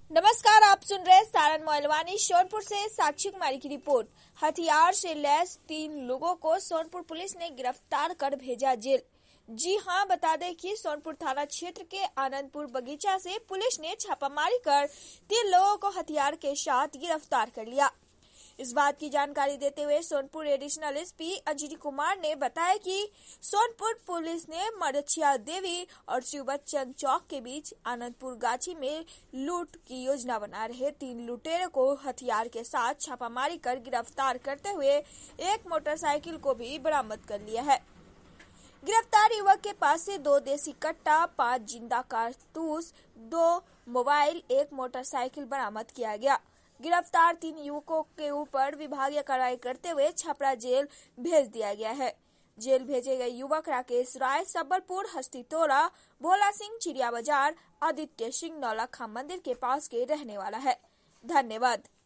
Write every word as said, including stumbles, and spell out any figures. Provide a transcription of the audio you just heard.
नमस्कार, आप सुन रहे सारण मोहलवानी सोनपुर से साक्षी कुमारी की रिपोर्ट। हथियार से लैस तीन लोगों को सोनपुर पुलिस ने गिरफ्तार कर भेजा जेल। जी हां, बता दें कि सोनपुर थाना क्षेत्र के आनंदपुर बगीचा से पुलिस ने छापामारी कर तीन लोगों को हथियार के साथ गिरफ्तार कर लिया। इस बात की जानकारी देते हुए सोनपुर एडिशनल एसपी अंजनी कुमार ने बताया कि सोनपुर पुलिस ने मरछिया देवी और शिव बच्चन चौक के बीच आनंदपुर गाछी में लूट की योजना बना रहे तीन लुटेरों को हथियार के साथ छापामारी कर गिरफ्तार करते हुए एक मोटरसाइकिल को भी बरामद कर लिया है। गिरफ्तार युवक के पास से दो देसी कट्टा, पांच जिंदा कारतूस, दो मोबाइल, एक मोटरसाइकिल बरामद किया गया। गिरफ्तार तीन युवकों के ऊपर विभागीय कार्रवाई करते हुए छपरा जेल भेज दिया गया है। जेल भेजे गए युवक राकेश राय सबलपुर हस्तीटोला, भोला सिंह चिड़िया बाजार, आदित्य सिंह नौलखा मंदिर के पास के रहने वाला है। धन्यवाद।